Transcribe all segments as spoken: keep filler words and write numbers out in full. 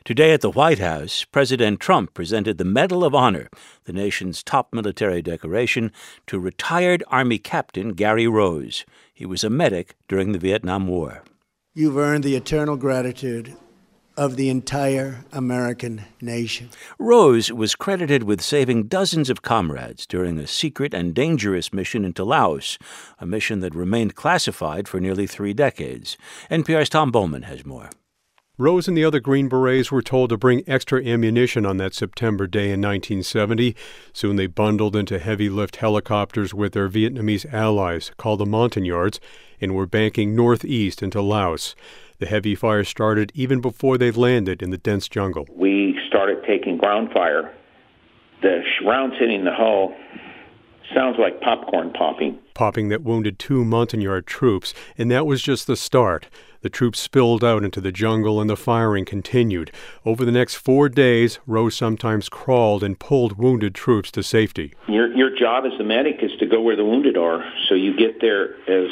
Today at the White House, President Trump presented the Medal of Honor, the nation's top military decoration, to retired Army Captain Gary Rose. He was a medic during the Vietnam War. You've earned the eternal gratitude of the entire American nation. Rose was credited with saving dozens of comrades during a secret and dangerous mission into Laos, a mission that remained classified for nearly three decades. N P R's Tom Bowman has more. Rose and the other Green Berets were told to bring extra ammunition on that September day in nineteen seventy. Soon they bundled into heavy-lift helicopters with their Vietnamese allies, called the Montagnards, and were banking northeast into Laos. The heavy fire started even before they landed in the dense jungle. We started taking ground fire. The rounds hitting the hull sounds like popcorn popping. Popping that wounded two Montagnard troops, and that was just the start. The troops spilled out into the jungle and the firing continued. Over the next four days, Rose sometimes crawled and pulled wounded troops to safety. Your your job as a medic is to go where the wounded are, so you get there as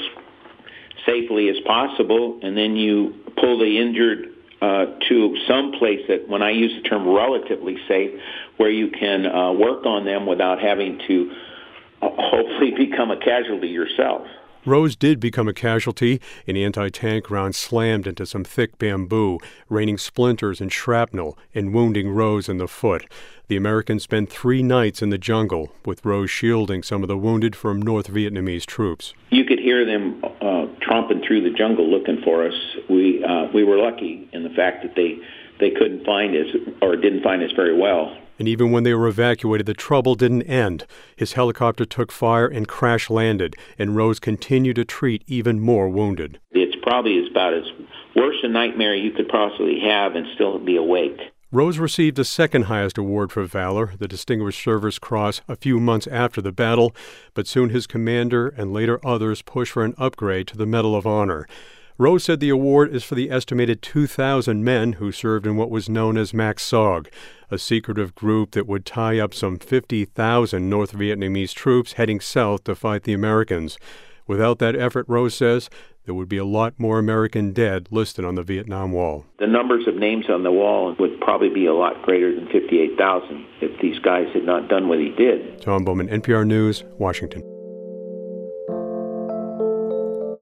safely as possible, and then you pull the injured uh, to some place that, when I use the term relatively safe, where you can uh, work on them without having to uh, hopefully become a casualty yourself. Rose did become a casualty. An anti-tank round slammed into some thick bamboo, raining splinters and shrapnel and wounding Rose in the foot. The Americans spent three nights in the jungle, with Rose shielding some of the wounded from North Vietnamese troops. You could hear them uh, tromping through the jungle looking for us. We uh, we were lucky in the fact that they, they couldn't find us, or didn't find us very well. And even when they were evacuated, the trouble didn't end. His helicopter took fire and crash-landed, and Rose continued to treat even more wounded. It's probably about as worse a nightmare you could possibly have and still be awake. Rose received the second highest award for valor, the Distinguished Service Cross, a few months after the battle, but soon his commander and later others pushed for an upgrade to the Medal of Honor. Rose said the award is for the estimated two thousand men who served in what was known as Mac Sog, a secretive group that would tie up some fifty thousand North Vietnamese troops heading south to fight the Americans. Without that effort, Rose says, there would be a lot more American dead listed on the Vietnam Wall. The numbers of names on the wall would probably be a lot greater than fifty-eight thousand if these guys had not done what he did. Tom Bowman, N P R News, Washington.